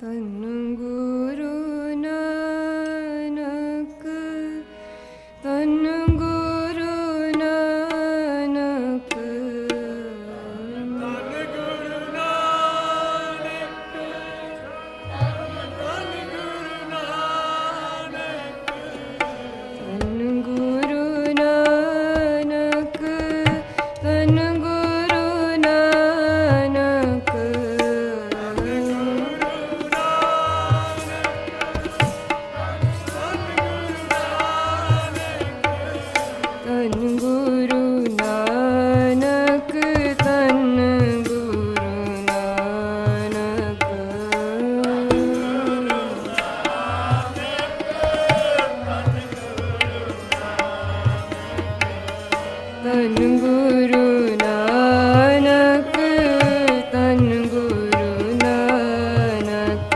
ਧੰਨ ਗੁਰੂ ਨਾਨਕ, ਧੰਨ ਗੁਰੂ ਨਾਨਕ, ਧੰਨ ਗੁਰੂ ਨਾਨਕ, ਧੰਨ ਗੁਰੂ ਨਾਨਕ, ਧੰਨ ਗੁਰੂ ਨਾਨਕ, ਧੰਨ ਗੁਰੂ ਨਾਨਕ, ਧੰਨ ਗੁਰੂ ਨਾਨਕ, ਧੰਨ ਗੁਰੂ ਨਾਨਕ, ਧੰਨ ਗੁਰੂ ਨਾਨਕ, ਧੰਨ ਗੁਰੂ ਨਾਨਕ,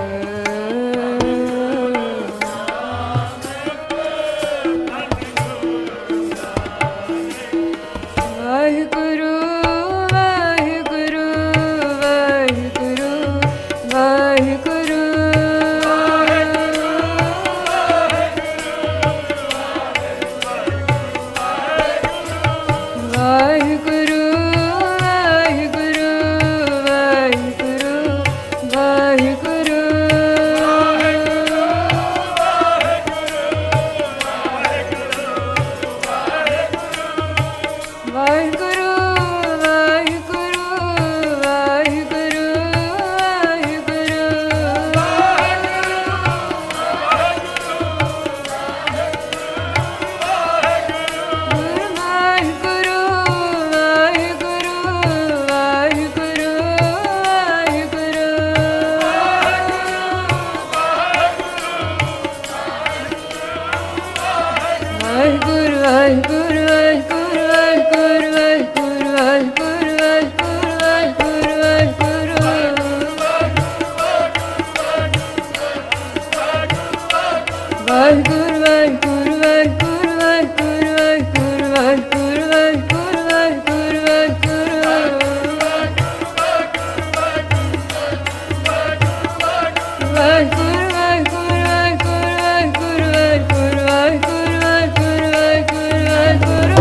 ਵਾਹਿਗੁਰੂ ਵਾਹਿਗੁਰੂ ਵਾਹਿਗੁਰੂ ਵਾਹਿਗੁਰੂ, ਵਾਹਿਗੁਰੂ ਵਾਹਿਗੁਰੂ ਵਾਹਿਗੁਰੂ ਵਾਹਿਗੁਰੂ, ਵਾਹਿਗੁਰੂ ਵਾਹਿਗੁਰੂ ਵਾਹਿਗੁਰੂ ਵਾਹਿਗੁਰੂ, ਵਾਹਿਗੁਰੂ ਵਾਹਿਗੁਰੂ ਵਾਹਿਗੁਰੂ, ਵਾਹਿਗੁਰੂ ਵਾਹਿਗੁਰੂ ਵਾਹਿਗੁਰੂ ਵਾਹਿਗੁਰੂ ਵਾਹਿਗੁਰੂ ਵਾਹਿਗੁਰੂ ਵਾਹਿਗੁਰੂ ਵਾਹਿਗੁਰੂ, ਵਾਹਿਗੁਰੂ ਵਾਹਿਗੁਰੂ ਵਾਹਿਗੁਰੂ ਵਾਹਿਗੁਰੂ ਵਾਹਿਗੁਰੂ ਵਾਹਿਗੁਰੂ ਵਾਹਿਗੁਰੂ ਵਾਹਿਗੁਰੂ ਵਾਹਿਗੁਰੂ, ਵਾਹਿਗੁਰੂ ਵਾਹਿਗੁਰੂ ਵਾਹਿਗੁਰੂ ਵਾਹਿਗੁਰੂ ਵਾਹਿਗੁਰੂ ਵਾਹਿਗੁਰੂ ਵਾਹਿਗੁਰੂ,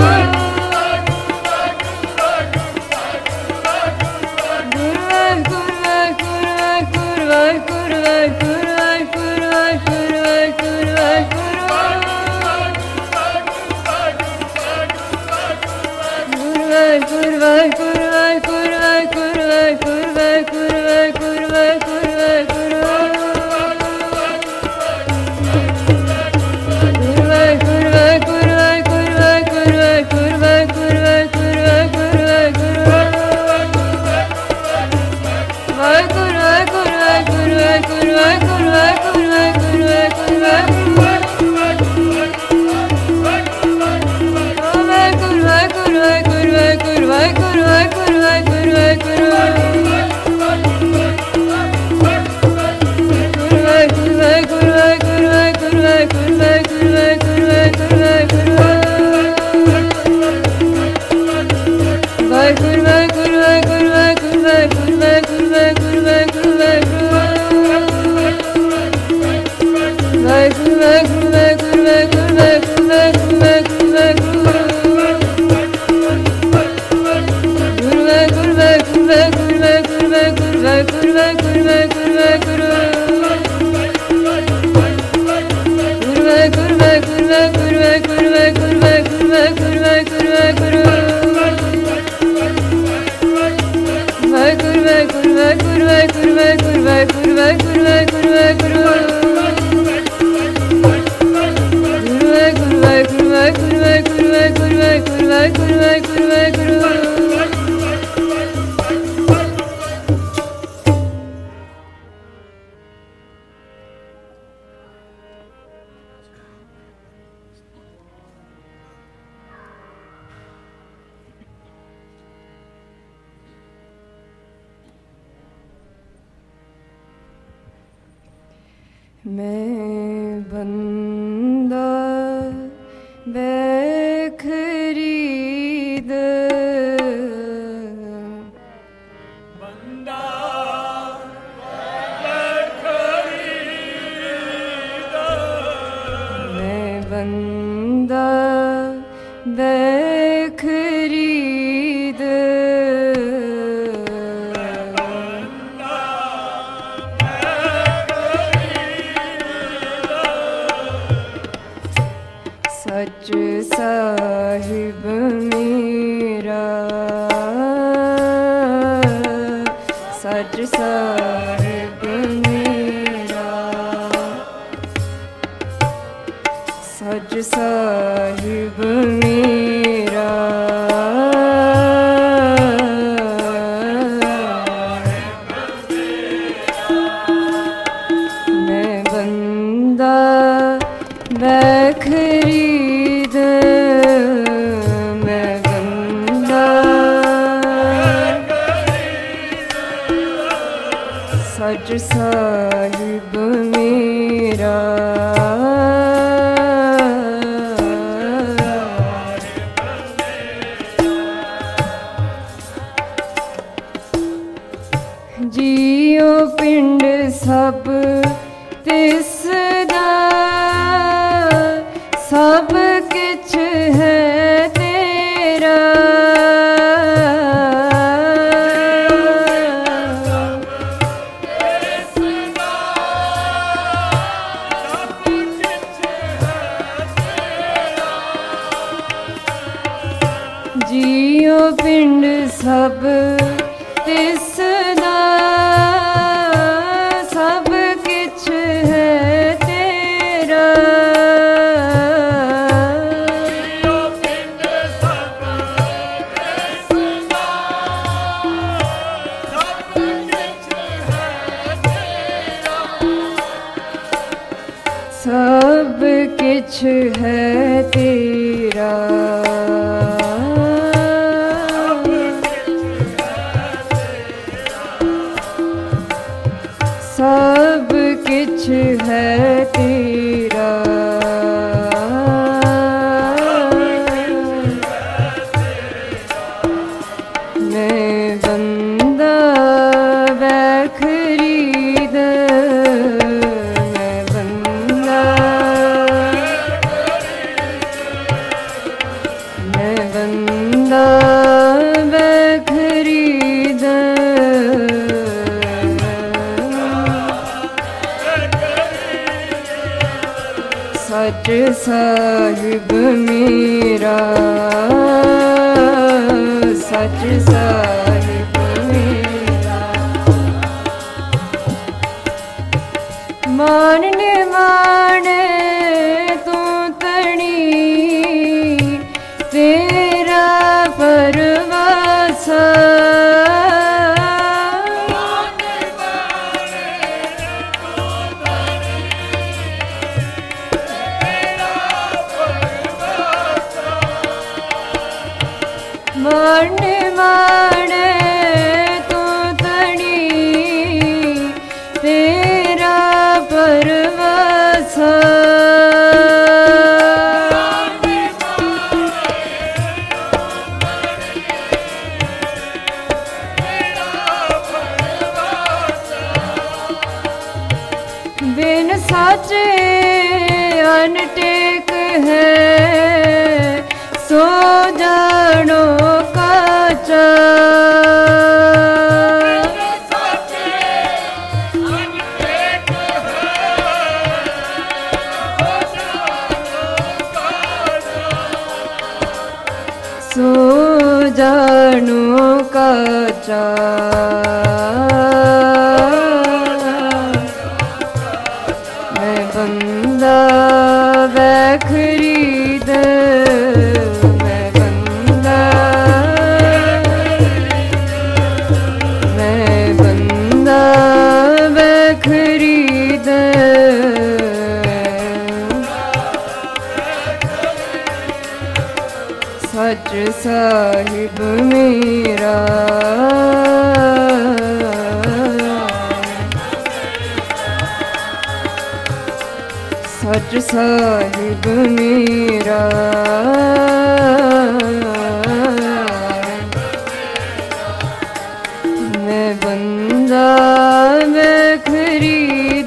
ਮੈਂ ਬੰਦਾ ਬੇਖਰੀਦ, ਬੰਦਾ ਬੇਖਰੀਦ, सच साहिब मेरा, सच साहिब मेरा, सच साहिब मेरा। मैं बंदा बैखरीद, मैं बंदा सच साहिब मेरा। जियो पिंड सब तिसदा, सब किछ है तेरा। जियो पिंड सब तिसदा, सब किछ है तेरा। जियो पिंड सब तिसदा, सब किछ है तेरा। सब किछ है तेरा। सब किछ है तेरा। मैं बंदा बैखरीद, मैं बंदा, मैं बंदा बैखरीद। सच साहिब मेरा, सच साहिब मेरा। मानने माने तू तणी, तेरा परवासा। माने माने तू तणी, तेरा परवासा। बिन साचे अनटेक है, सो जानो काचा। सो जानो काचा। मैं बंदा बैखरीद, मैं बंदा, मैं बंदा बैखरीद। सच साहिब मेरा, सच साहिब मेरा। मैं बंदा बैखरीद,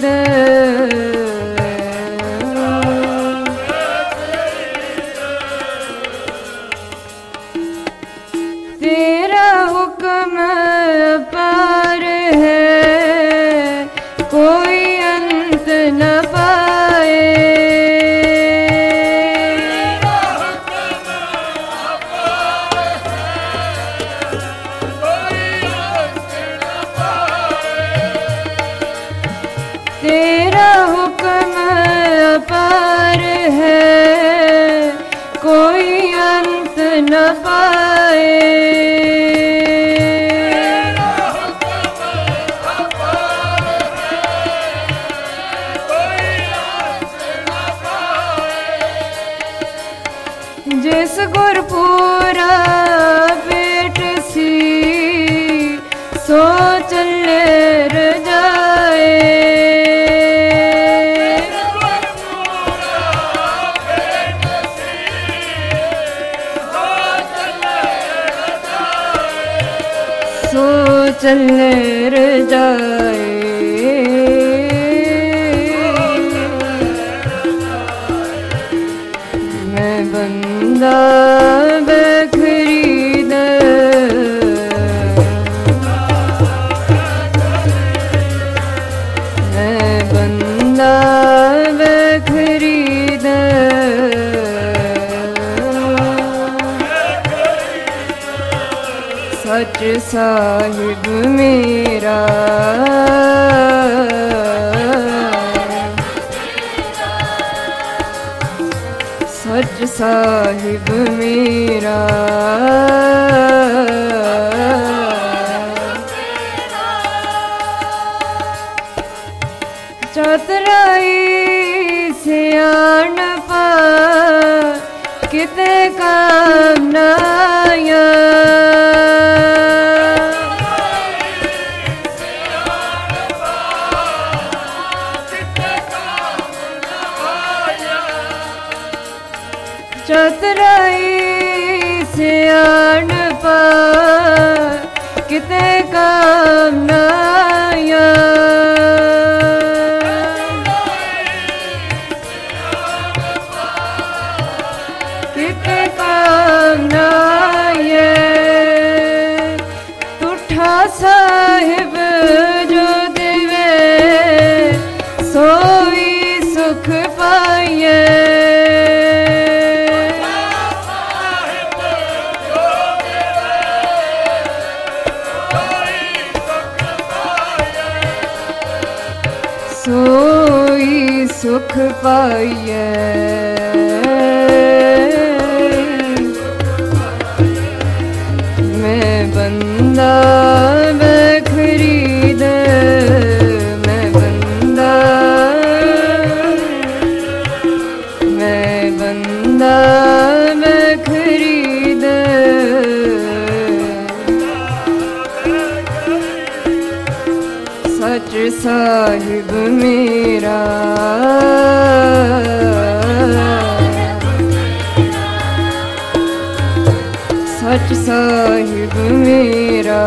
तेरा हुक्म अपार है, कोई अंत न पाए। तेरा हुक्म अपार है, कोई अंत न पाए। जिस गुरपुरा पेट सी, सो चले रजाए। सो चले रजाए। मैं बंदा बेखरीद, मैं बंदा बेखरीद, सच साहिब मेरा, सच साहिब मेरा। चतुराई सियाणपा किते काम न आया। चतुराई सियाणपा किते काम न आया। किते काम न आए। तुठा साहिब जो देवे, सोई सुख पाइए। सोई सुख पाइए। मैं बंदा बेखरीद, मैं बंदा, मैं बंदा बेखरीद, सच साहिब मेरा, सच साहिब मेरा।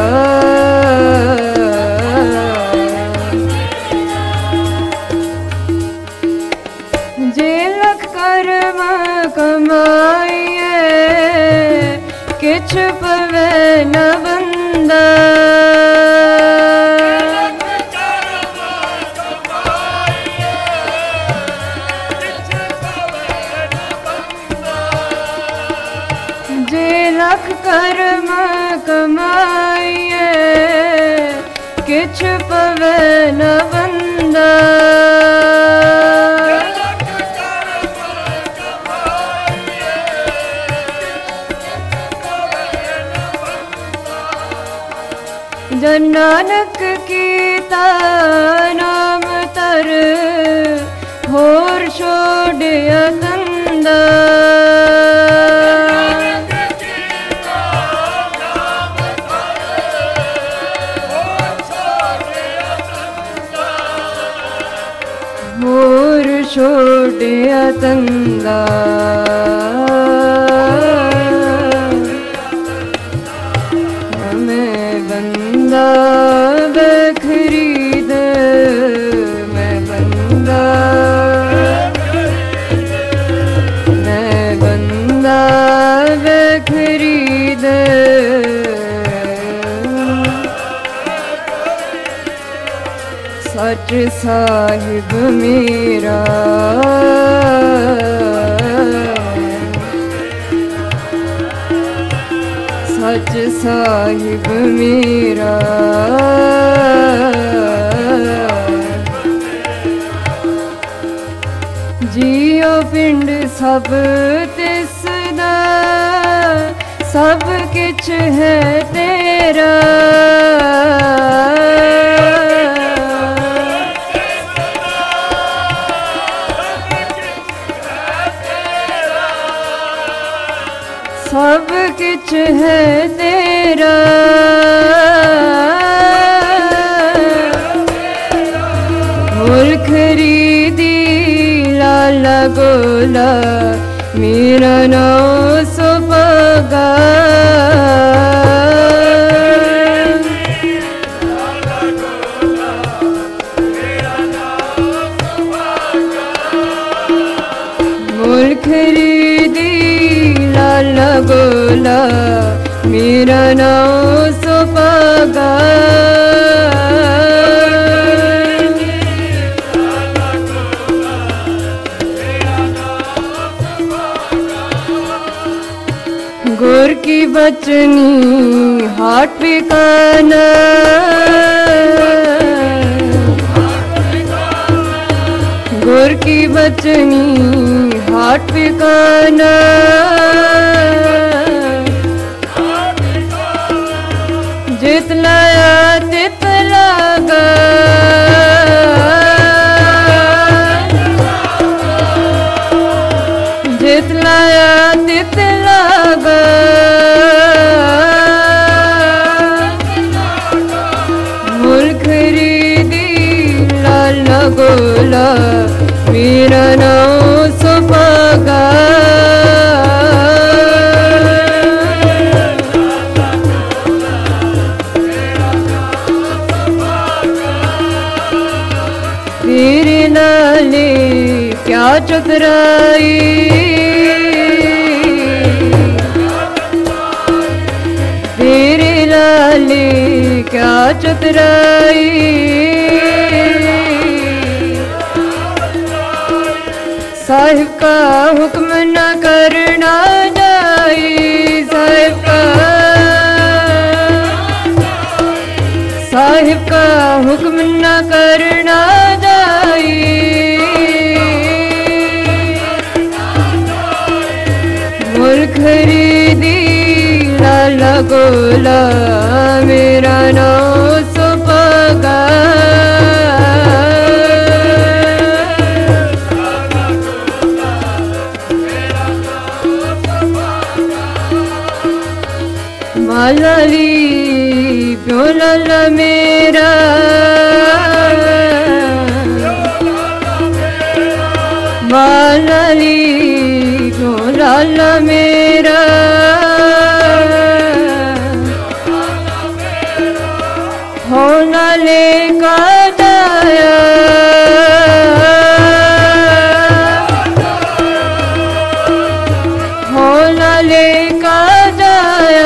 जे लख कर्म कमाइए, किछ पवे न बंदा। जे लख कर्म कमाइए, किछ पवे न बंदा। जन नानक कीता नाम तर, होर छोड़िया तंदा। होर छोड़िया तंदा। मैं बंदा बेखरीद, मैं बंदा, मैं बंदा बेखरीद, सच साहिब मेरा, सच साहिब मेरा। सब तिसदा सब किछ है तेरा सब किछ है तेरा मुल खरीदी लाला गोला मेरा नाम सुपगा मुल खरीदी लाला गोला मेरा नाम सुपगा गुर की बचनी हाट पिकाना गुर की बचनी हाट पिकाना जित लाया तित लागा जित लाया तित लागा मुल खरीदी लाला गोला मेरा नाम सुपगा तेरे लाले क्या चतुराई तेरे लाले क्या चतुराई साहिब का हुक्म न करना जाई साहिब का हुक्म न करना जाई मुल खरीदी लाला गोला मेरा नाम सुपगा मालाली प्यो लाला मेरा मालाली प्यो लाला मेरा होना ले का जाया होना ले का जाया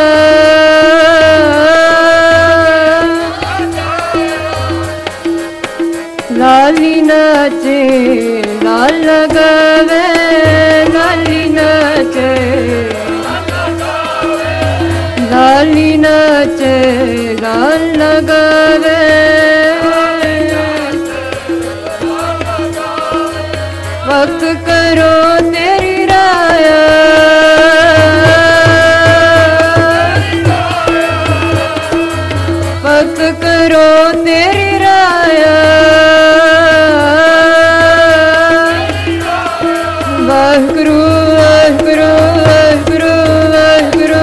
लाली नाचे लाल लगावे लाली नाचे लाली नाचे लाल लगावे वक्त करो तेरी राया वक्त करो तेरी राया वाहिगुरु वाहिगुरु वाहिगुरु वाहिगुरु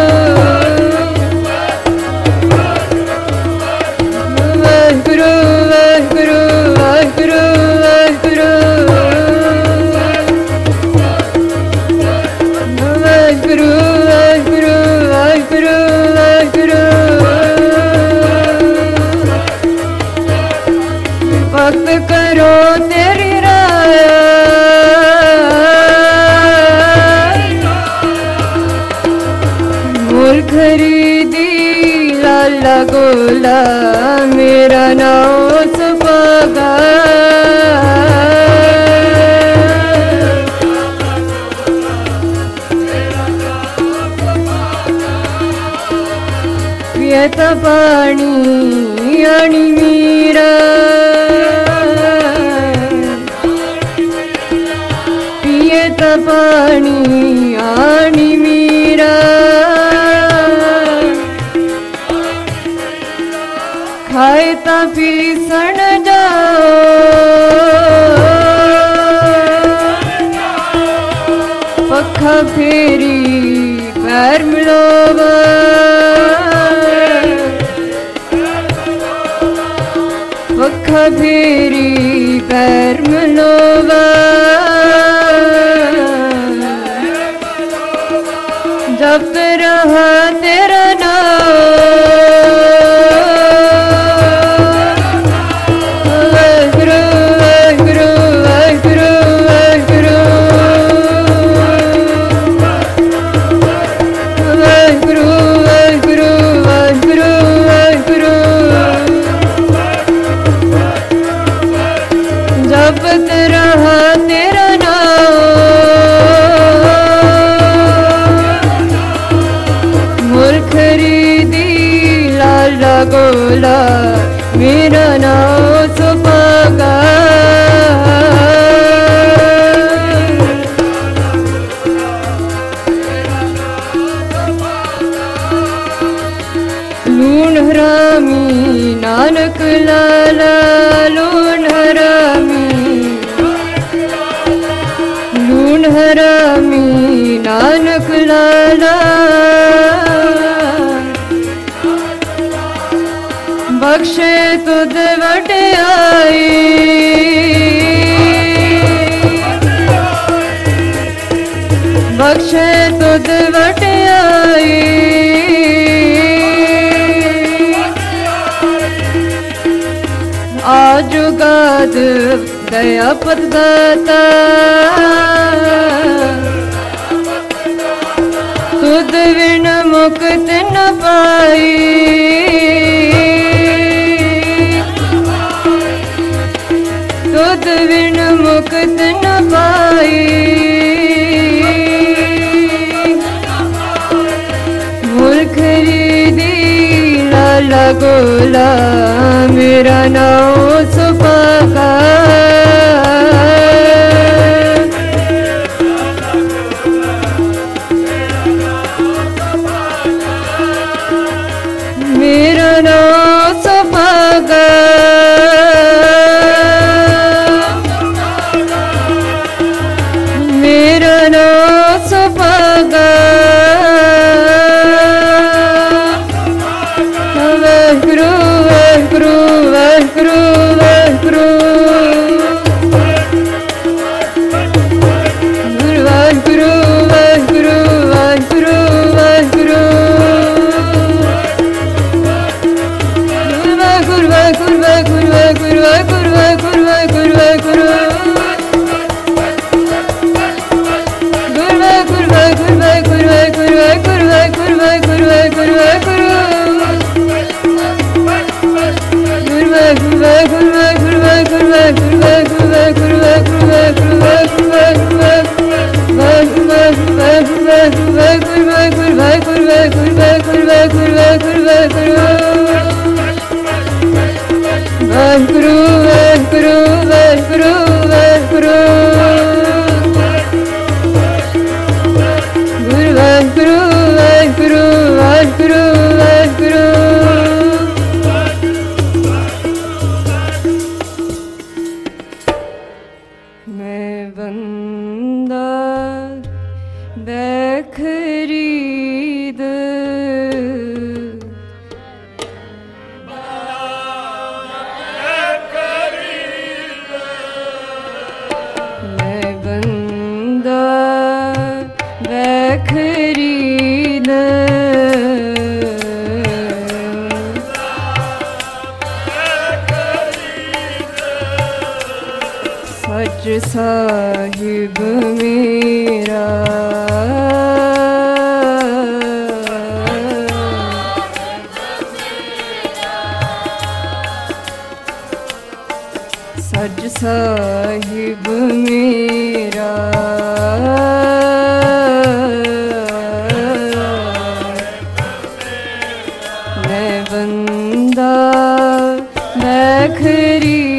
वाहिगुरु वाहिगुरु वाहिगुरु वाहिगुरु वाहिगुरु वाहिगुरु वाहिगुरु वाहिगुरु वक्त करो तेरी राया मुल खरीदी लाला गोला मेरा नाम सुपगा पियता पानी आनी मीरा पियता पानी फेरी पैर मिलोवा पक्का फेरी पैर मिलोवा जब रहा तेरा नाम वाहिगुरु वाहिगुरु वाहिगुरु वाहिगुरु वाहिगुरु वाहिगुरु वाहिगुरु जपत रहा तेरा नाम मोल खरीदी लाला गोला मेरा नाम सुपागा लूण हरामी नानक लाला लूण हरामी नानक लाला बख्शे तुद वड्याई बख्शे तुद वड्याई आजुगाद दया पतदाता तुद विन मुक्त न पाई तुद विन मुक्त न पाई मूल खरीदी लाला गोला मेरा नाम सुपागा मेरा नाम सुपागा मेरा नाम सुपागा वाहिगुरु वाहिगुरु वाहिगुरु वाहिगुरु वाहिगुरु वाहिगुरु वाहिगुरु वाहिगुरु वाहिगुरु वाहिगुरु वाहिगुरु वाहिगुरु वाहिगुरु वाहिगुरु वाहिगुरु मैं बंदा बेखरीद मैं बंदा बेखरीद सच साहिब मेरा सच साहिब मेरा मैं बंदा बेखरीद